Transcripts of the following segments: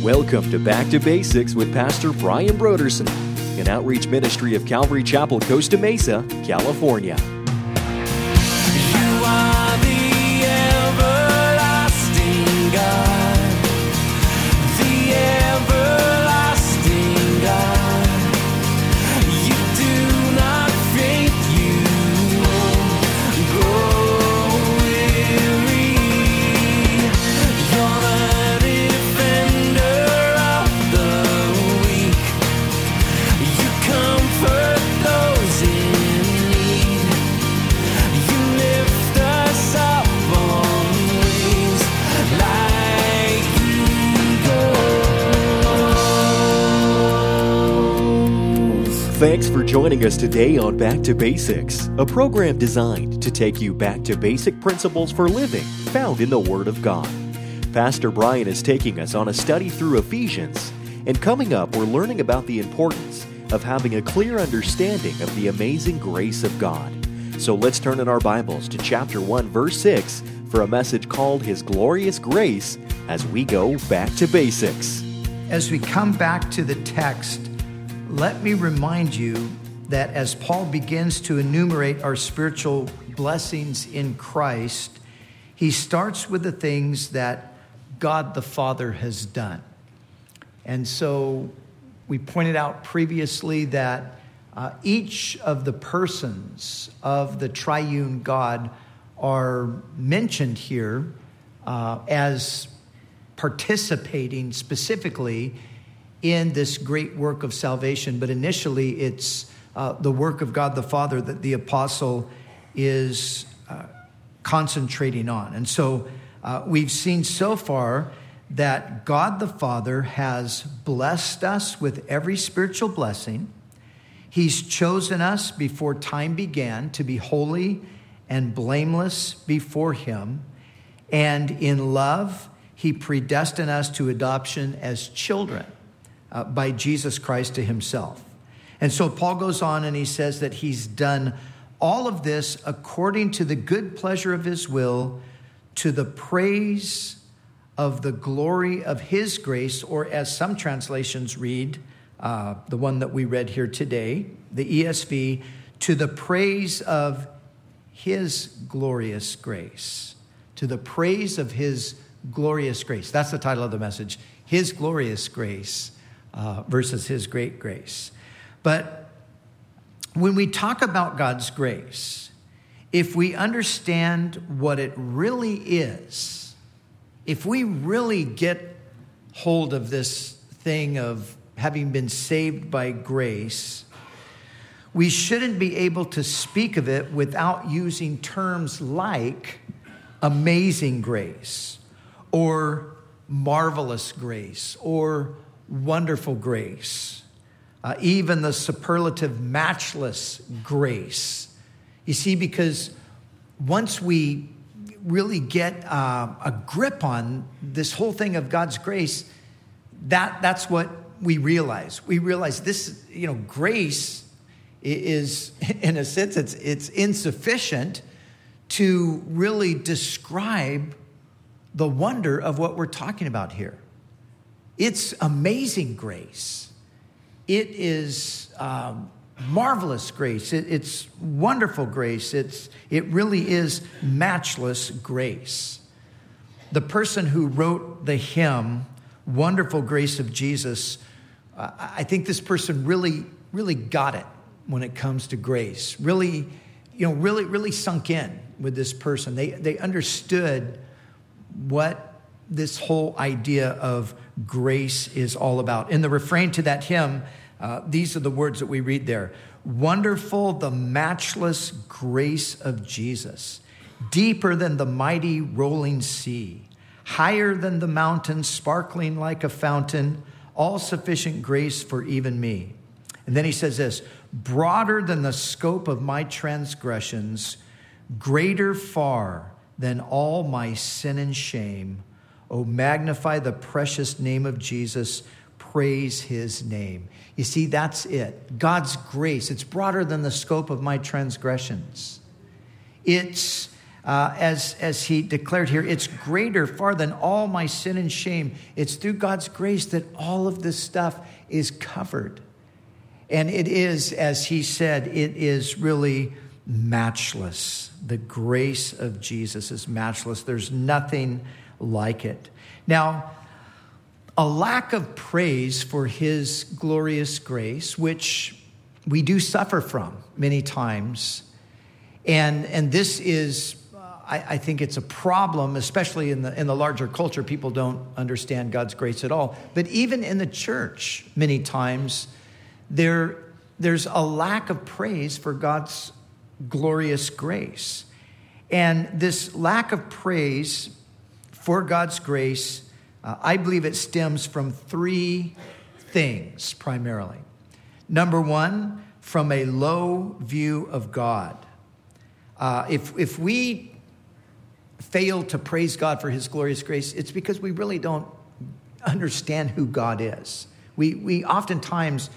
Welcome to Back to Basics with Pastor Brian Broderson, an outreach ministry of Calvary Chapel, Costa Mesa, California. You are the everlasting God, the everlasting God. You do not faint, you won't grow weary. You're the defender of the weak. You comfort those in need. You lift us up on wings like eagles. Thanks for joining us today on Back to Basics, a program designed to take you back to basic principles for living found in the Word of God. Pastor Brian is taking us on a study through Ephesians, and coming up, we're learning about the importance of having a clear understanding of the amazing grace of God. So let's turn in our Bibles to chapter 1, verse 6 for a message called His Glorious Grace as we go back to basics. As we come back to the text, let me remind you that as Paul begins to enumerate our spiritual blessings in Christ, he starts with the things that God the Father has done. And so we pointed out previously that each of the persons of the triune God are mentioned here as participating specifically in this great work of salvation. But initially, it's the work of God the Father that the apostle is concentrating on. And so we've seen so far that God the Father has blessed us with every spiritual blessing. He's chosen us before time began to be holy and blameless before Him. And in love, He predestined us to adoption as children by Jesus Christ to Himself. And so Paul goes on and he says that He's done all of this according to the good pleasure of His will, to the praise of the glory of His grace, or as some translations read, the one that we read here today, the ESV, to the praise of His glorious grace. To the praise of His glorious grace. That's the title of the message. His glorious grace versus His great grace. But when we talk about God's grace, if we understand what it really is, if we really get hold of this thing of having been saved by grace, we shouldn't be able to speak of it without using terms like amazing grace or marvelous grace or wonderful grace, even the superlative matchless grace. You see, because once we really get a grip on this whole thing of God's grace, that's what we realize. We realize this, grace is, in a sense, it's insufficient to really describe the wonder of what we're talking about here. It's amazing grace. It is marvelous grace. It's wonderful grace. It really is matchless grace. The person who wrote the hymn, Wonderful Grace of Jesus, I think this person really got it when it comes to grace. Really sunk in with this person. They understood what this whole idea of grace is all about. In the refrain to that hymn, these are the words that we read there. Wonderful the matchless grace of Jesus, deeper than the mighty rolling sea, higher than the mountains, sparkling like a fountain, all sufficient grace for even me. And then he says this, broader than the scope of my transgressions, greater far than all my sin and shame. Oh, magnify the precious name of Jesus. Praise His name. You see, that's it. God's grace, it's broader than the scope of my transgressions. It's as he declared here, it's greater far than all my sin and shame. It's through God's grace that all of this stuff is covered. And it is, as he said, it is really matchless. The grace of Jesus is matchless. There's nothing like it. Now, a lack of praise for his glorious grace, which we do suffer from many times, and this is, I think it's a problem, especially in the larger culture. People don't understand God's grace at all. But even in the church, many times, there's a lack of praise for God's glorious grace. And this lack of praise for God's grace, I believe it stems from three things primarily. Number one, from a low view of God. If we fail to praise God for his glorious grace, it's because we really don't understand who God is. We oftentimes,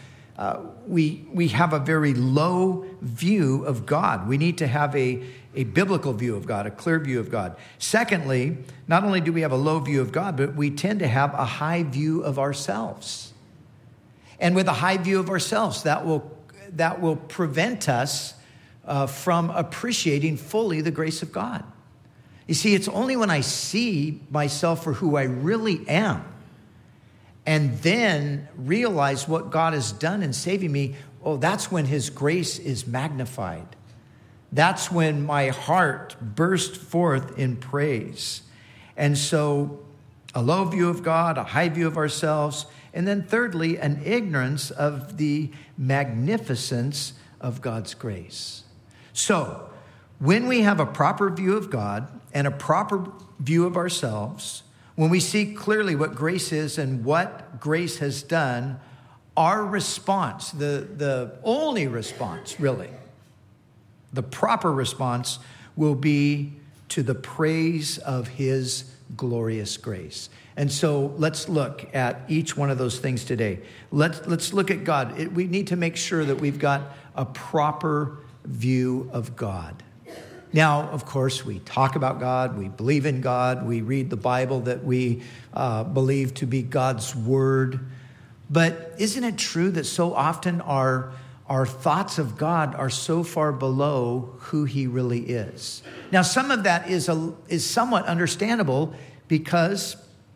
we have a very low view of God. We need to have a biblical view of God, a clear view of God. Secondly, not only do we have a low view of God, but we tend to have a high view of ourselves. And with a high view of ourselves, that will prevent us from appreciating fully the grace of God. You see, it's only when I see myself for who I really am and then realize what God has done in saving me, that's when his grace is magnified. That's when my heart burst forth in praise. And so a low view of God, a high view of ourselves, and then thirdly, an ignorance of the magnificence of God's grace. So when we have a proper view of God and a proper view of ourselves, when we see clearly what grace is and what grace has done, our response, the only response really, the proper response will be to the praise of his glorious grace. And so let's look at each one of those things today. Let's look at God. We need to make sure that we've got a proper view of God. Now, of course, we talk about God, we believe in God, we read the Bible that we believe to be God's word. But isn't it true that so often our thoughts of God are so far below who he really is? Now, some of that is somewhat understandable because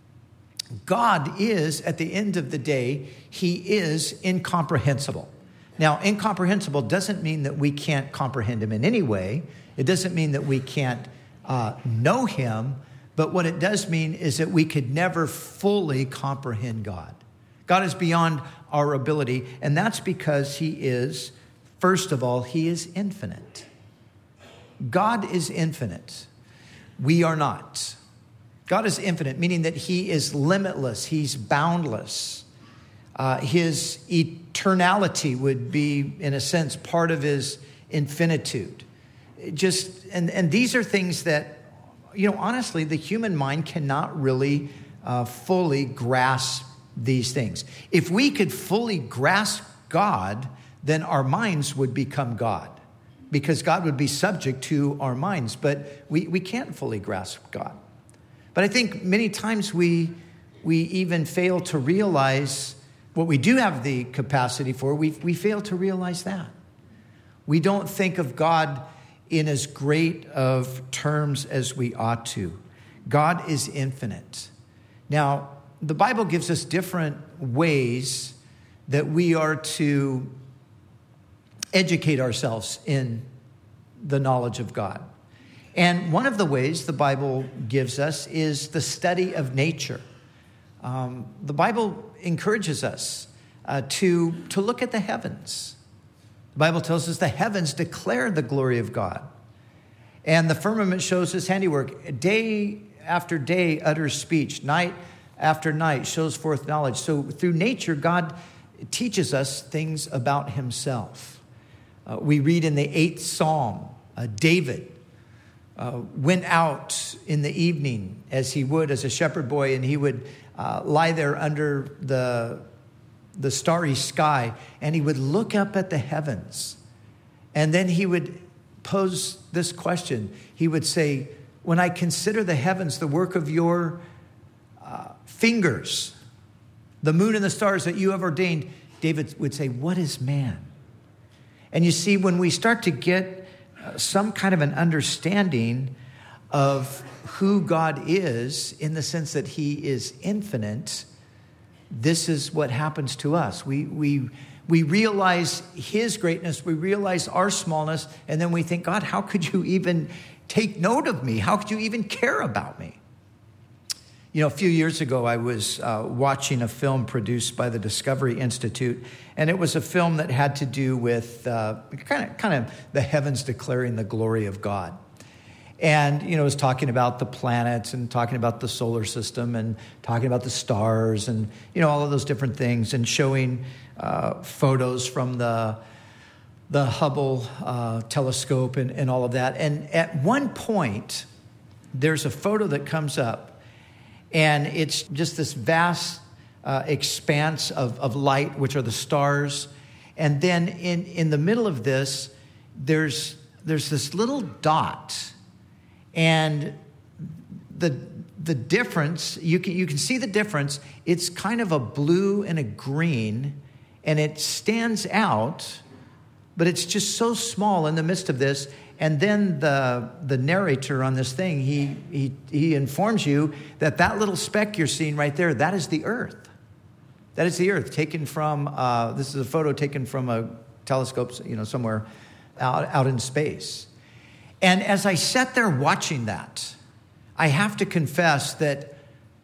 God is, at the end of the day, he is incomprehensible. Now, incomprehensible doesn't mean that we can't comprehend him in any way. It doesn't mean that we can't know him. But what it does mean is that we could never fully comprehend God. God is beyond our ability, and that's because he is, first of all, he is infinite. God is infinite. We are not. God is infinite, meaning that he is limitless. He's boundless. His eternality would be, in a sense, part of his infinitude. And these are things that, honestly, the human mind cannot really fully grasp these things. If we could fully grasp God, then our minds would become God, because God would be subject to our minds. But we can't fully grasp God. But I think many times we even fail to realize what we do have the capacity for. We fail to realize that. We don't think of God in as great of terms as we ought to. God is infinite. Now, the Bible gives us different ways that we are to educate ourselves in the knowledge of God. And one of the ways the Bible gives us is the study of nature. The Bible encourages us to look at the heavens. The Bible tells us the heavens declare the glory of God. And the firmament shows his handiwork. Day after day utters speech. Night after night shows forth knowledge. So through nature, God teaches us things about himself. We read in the 8th Psalm, David went out in the evening as he would as a shepherd boy, and he would lie there under the starry sky, and he would look up at the heavens, and then he would pose this question. He would say, when I consider the heavens, the work of your fingers, the moon and the stars that you have ordained, David would say, what is man? And you see, when we start to get some kind of an understanding of who God is, in the sense that he is infinite, this is what happens to us. We realize his greatness, we realize our smallness, and then we think, God, how could you even take note of me? How could you even care about me? You know, a few years ago, I was watching a film produced by the Discovery Institute, and it was a film that had to do with kind of the heavens declaring the glory of God. And, you know, it was talking about the planets and talking about the solar system and talking about the stars and, you know, all of those different things, and showing photos from the Hubble telescope and all of that. And at one point, there's a photo that comes up, and it's just this vast expanse of light, which are the stars. And then in the middle of this, there's this little dot. And the difference, you can see the difference. It's kind of a blue and a green, and it stands out, but it's just so small in the midst of this. And then the narrator on this thing, he informs you that little speck you're seeing right there, that is the Earth. That is the Earth, taken from, this is a photo taken from a telescope, you know, somewhere out in space. And as I sat there watching that, I have to confess that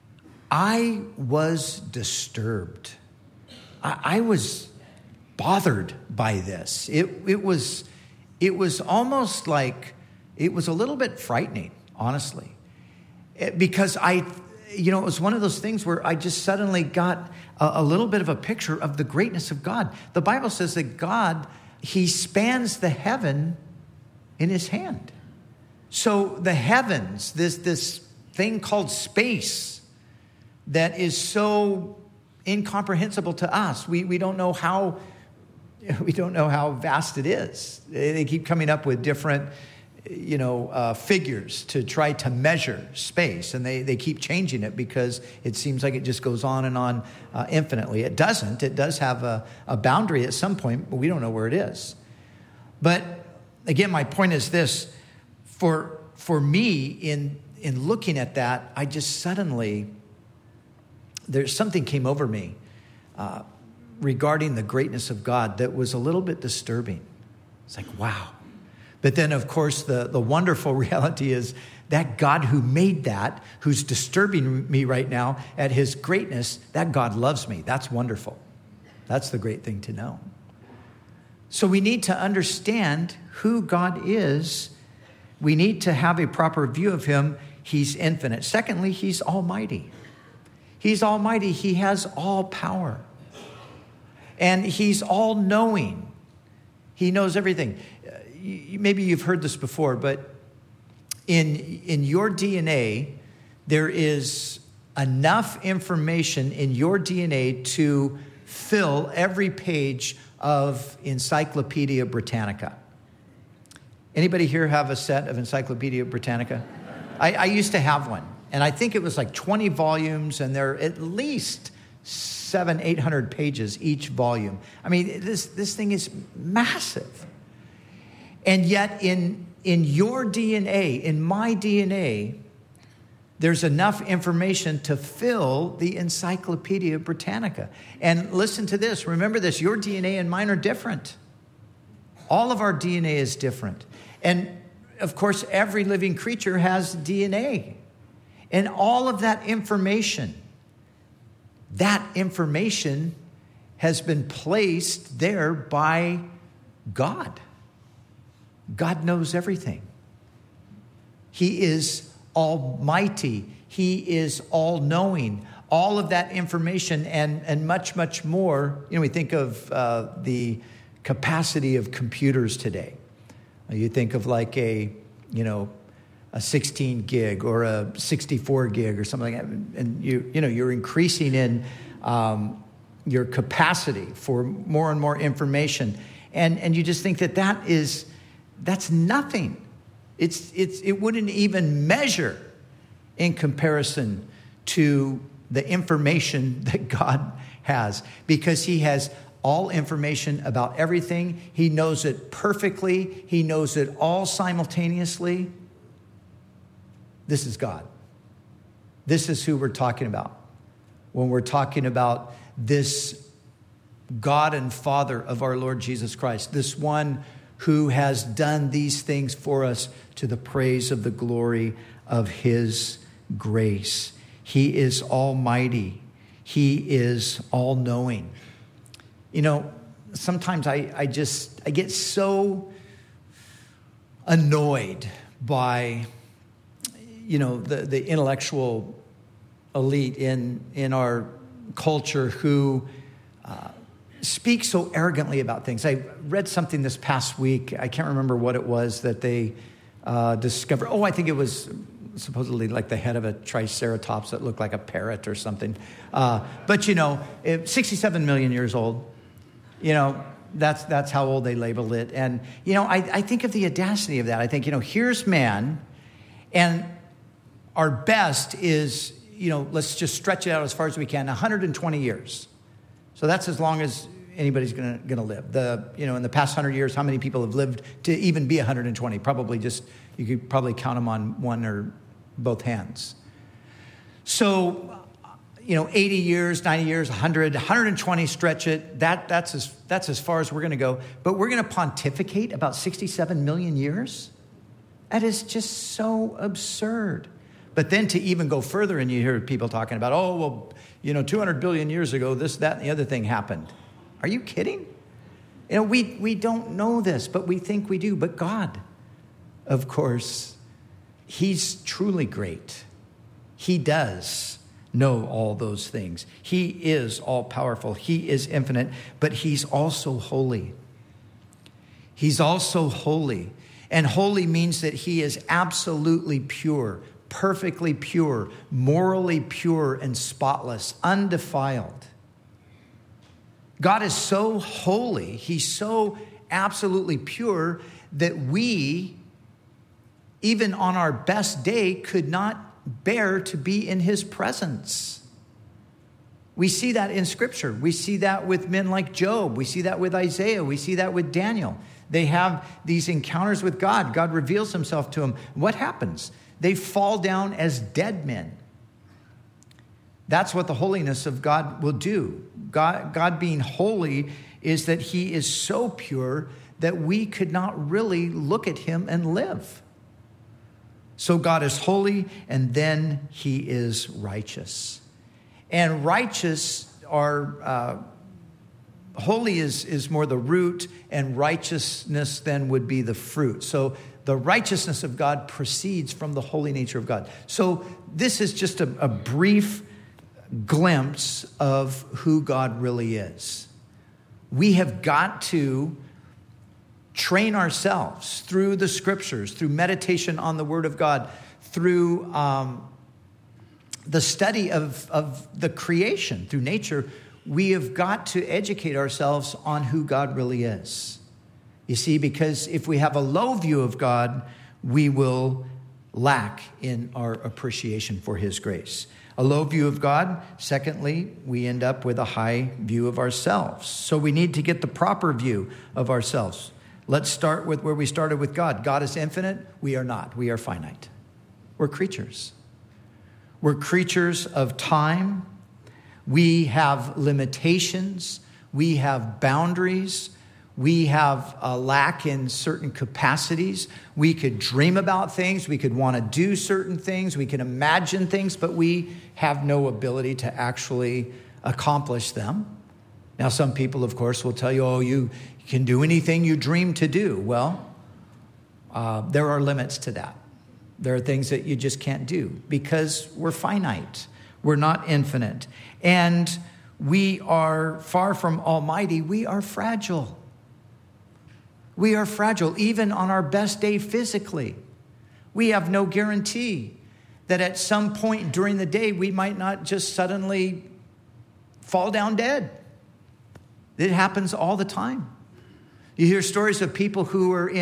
I was disturbed. I was bothered by this. It was almost like, it was a little bit frightening, honestly. Because it was one of those things where I just suddenly got a little bit of a picture of the greatness of God. The Bible says that God, he spans the heaven in his hand. So the heavens, this thing called space that is so incomprehensible to us, we don't know how vast it is. They keep coming up with different, figures to try to measure space, and they keep changing it because it seems like it just goes on and on infinitely. It doesn't. It does have a boundary at some point, but we don't know where it is. But again, my point is this: for me, in looking at that, I just suddenly, there's something came over me regarding the greatness of God that was a little bit disturbing. It's like, wow. But then, of course, the wonderful reality is that God who made that, who's disturbing me right now at his greatness, that God loves me. That's wonderful. That's the great thing to know. So we need to understand who God is. We need to have a proper view of him. He's infinite. Secondly, he's almighty. He's almighty. He has all power. And he's all-knowing. He knows everything. Maybe you've heard this before, but in your DNA, there is enough information in your DNA to fill every page of Encyclopedia Britannica. Anybody here have a set of Encyclopedia Britannica? I used to have one, and I think it was like 20 volumes, and they're at least 700-800 pages each volume. I mean, this thing is massive. And yet in your DNA, in my DNA, there's enough information to fill the Encyclopedia Britannica. And listen to this. Remember this. Your DNA and mine are different. All of our DNA is different. And, of course, every living creature has DNA. And all of that information has been placed there by God. God knows everything. He is almighty. He is all-knowing. All of that information and much, much more. We think of the capacity of computers today. You think of like a 16 gig or a 64 gig or something like that, and you're increasing in your capacity for more and more information, and you just think that that's nothing. It wouldn't even measure in comparison to the information that God has, because he has all information about everything. He knows it perfectly. He knows it all simultaneously. This is God. This is who we're talking about when we're talking about this God and Father of our Lord Jesus Christ, this one who has done these things for us to the praise of the glory of his grace. He is almighty. He is all-knowing. You know, sometimes I get so annoyed by, the intellectual elite in our culture who speak so arrogantly about things. I read something this past week. I can't remember what it was that they discovered. Oh, I think it was supposedly like the head of a triceratops that looked like a parrot or something. But 67 million years old. That's how old they labeled it. And, I think of the audacity of that. I think, here's man, and our best is, let's just stretch it out as far as we can, 120 years. So that's as long as anybody's going to live. In the past 100 years, how many people have lived to even be 120? Probably you could probably count them on one or both hands. So, 80 years, 90 years, 100, 120, stretch it. That's as far as we're going to go. But we're going to pontificate about 67 million years? That is just so absurd. But then to even go further, and you hear people talking about, 200 billion years ago, this, that, and the other thing happened. Are you kidding? We don't know this, but we think we do. But God, of course, he's truly great. He does know all those things. He is all-powerful. He is infinite, but he's also holy. He's also holy. And holy means that he is absolutely pure, perfectly pure, morally pure and spotless, undefiled. God is so holy, he's so absolutely pure that we, even on our best day, could not bear to be in his presence. We see that in Scripture. We see that with men like Job. We see that with Isaiah. We see that with Daniel. They have these encounters with God. God reveals himself to them. What happens? They fall down as dead men. That's what the holiness of God will do. God being holy is that he is so pure that we could not really look at him and live. So God is holy, and then he is righteous. And righteous are, holy is more the root, and righteousness then would be the fruit. So the righteousness of God proceeds from the holy nature of God. So this is just a brief glimpse of who God really is. We have got to train ourselves through the Scriptures, through meditation on the Word of God, through the study of the creation, through nature. We have got to educate ourselves on who God really is. You see, because if we have a low view of God, we will lack in our appreciation for his grace. A low view of God. Secondly, we end up with a high view of ourselves. So we need to get the proper view of ourselves. Let's start with where we started with God. God is infinite. We are not. We are finite. We're creatures. We're creatures of time. We have limitations. We have boundaries. We have a lack in certain capacities. We could dream about things. We could want to do certain things. We can imagine things, but we have no ability to actually accomplish them. Now, some people, of course, will tell you, you can do anything you dream to do. Well, there are limits to that. There are things that you just can't do because we're finite. We're not infinite. And we are far from almighty. We are fragile. We are fragile, even on our best day physically. We have no guarantee that at some point during the day, we might not just suddenly fall down dead. It happens all the time. You hear stories of people who are in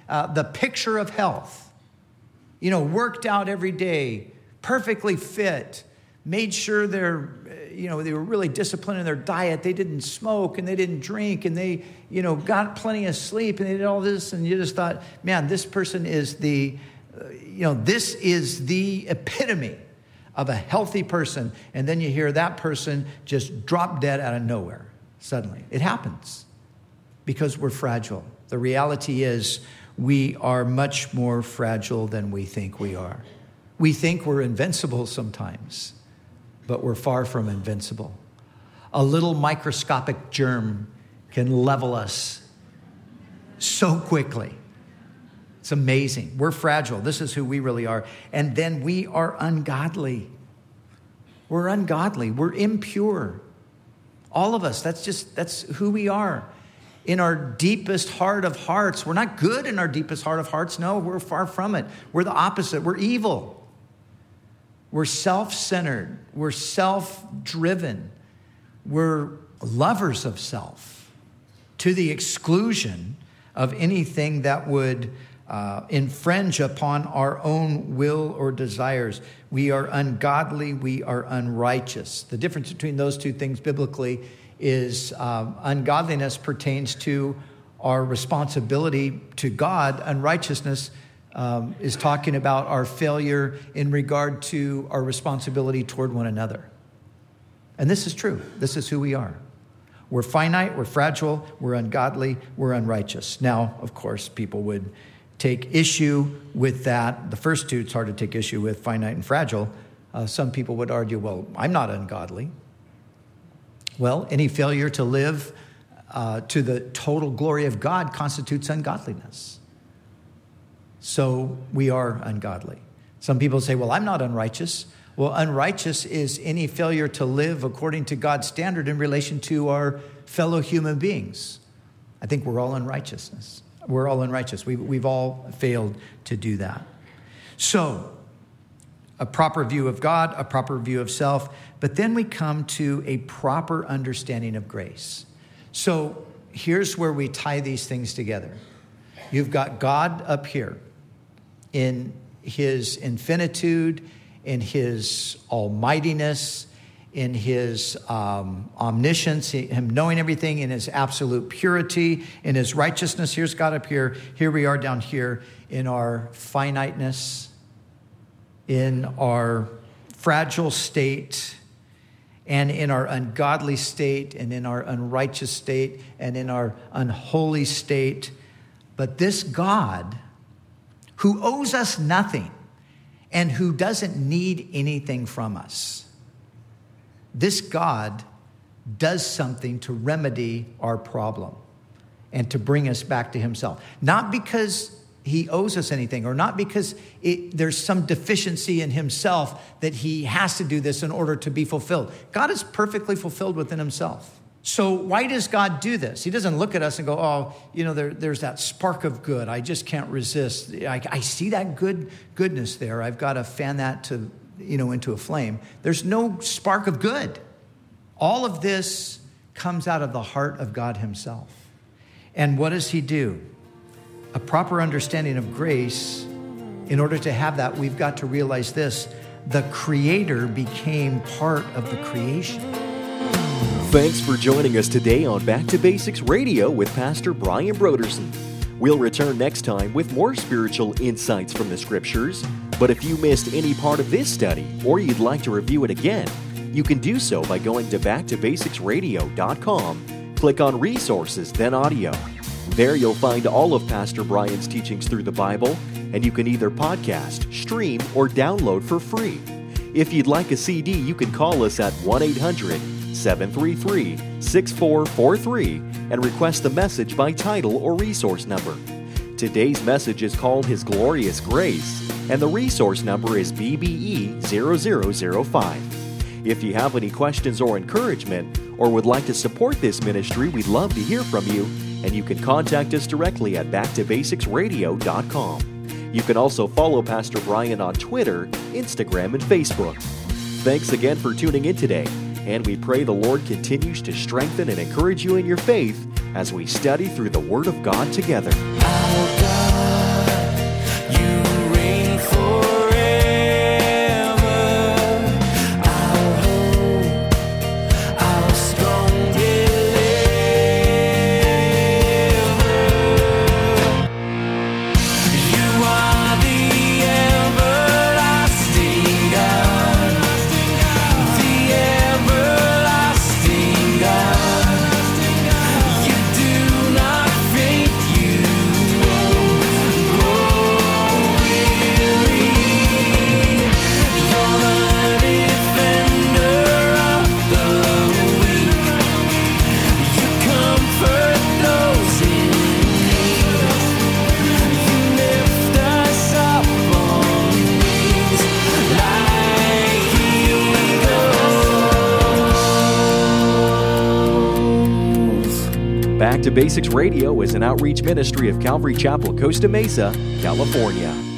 the picture of health. You know, worked out every day, perfectly fit, made sure they were really disciplined in their diet. They didn't smoke and they didn't drink and they, got plenty of sleep and they did all this. And you just thought, man, this person is this is the epitome of a healthy person. And then you hear that person just drop dead out of nowhere suddenly. It happens because we're fragile. The reality is we are much more fragile than we think we are. We think we're invincible sometimes, but we're far from invincible. A little microscopic germ can level us so quickly. It's amazing. We're fragile. This is who we really are. And then we are ungodly. We're ungodly. We're impure. All of us, that's who we are. In our deepest heart of hearts, we're not good in our deepest heart of hearts. No, we're far from it. We're the opposite. We're evil. We're self-centered. We're self-driven. We're lovers of self to the exclusion of anything that would infringe upon our own will or desires. We are ungodly. We are unrighteous. The difference between those two things biblically is ungodliness pertains to our responsibility to God. Unrighteousness is talking about our failure in regard to our responsibility toward one another. And this is true. This is who we are. We're finite, we're fragile, we're ungodly, we're unrighteous. Now, of course, people would take issue with that. The first two, it's hard to take issue with, finite and fragile. Some people would argue, well, I'm not ungodly. Well, any failure to live to the total glory of God constitutes ungodliness. So we are ungodly. Some people say, well, I'm not unrighteous. Well, unrighteous is any failure to live according to God's standard in relation to our fellow human beings. I think we're all unrighteousness. We're all unrighteous. We've all failed to do that. So, a proper view of God, a proper view of self, but then we come to a proper understanding of grace. So, here's where we tie these things together. You've got God up here in his infinitude, in his almightiness, in his omniscience, him knowing everything, in his absolute purity, in his righteousness. Here's God up here. Here we are down here in our finiteness, in our fragile state, and in our ungodly state, and in our unrighteous state, and in our unholy state. But this God, who owes us nothing, and who doesn't need anything from us, this God does something to remedy our problem and to bring us back to himself. Not because he owes us anything, or not because there's some deficiency in himself that he has to do this in order to be fulfilled. God is perfectly fulfilled within himself. So why does God do this? He doesn't look at us and go, oh, there's that spark of good. I just can't resist. I see that goodness there. I've got to fan that to into a flame. There's no spark of good. All of this comes out of the heart of God himself. And what does he do? A proper understanding of grace. In order to have that, we've got to realize this: the Creator became part of the creation. Thanks for joining us today on Back to Basics Radio with Pastor Brian Brodersen. We'll return next time with more spiritual insights from the Scriptures. But if you missed any part of this study, or you'd like to review it again, you can do so by going to backtobasicsradio.com, click on Resources, then Audio. There you'll find all of Pastor Brian's teachings through the Bible, and you can either podcast, stream, or download for free. If you'd like a CD, you can call us at 1-800-733-6443 and request the message by title or resource number. Today's message is called His Glorious Grace, and the resource number is BBE 0005. If you have any questions or encouragement, or would like to support this ministry, we'd love to hear from you, and you can contact us directly at backtobasicsradio.com. You can also follow Pastor Brian on Twitter, Instagram, and Facebook. Thanks again for tuning in today, and we pray the Lord continues to strengthen and encourage you in your faith as we study through the Word of God together. Our God. Back to Basics Radio is an outreach ministry of Calvary Chapel, Costa Mesa, California.